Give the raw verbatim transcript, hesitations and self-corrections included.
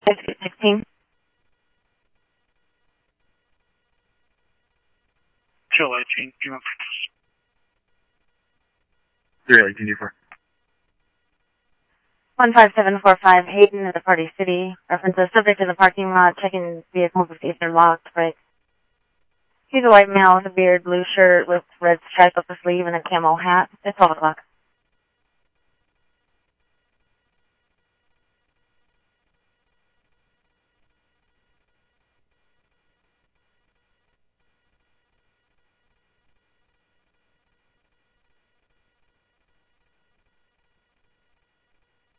sixteen. Chill eighteen, give up. three eighteen, D four. one five seven four five Hayden at the Party City. References subject in the parking lot, checking vehicles to see if they're locked, brakes. He's a white male with a beard, blue shirt with red stripe up the sleeve and a camo hat. It's twelve o'clock.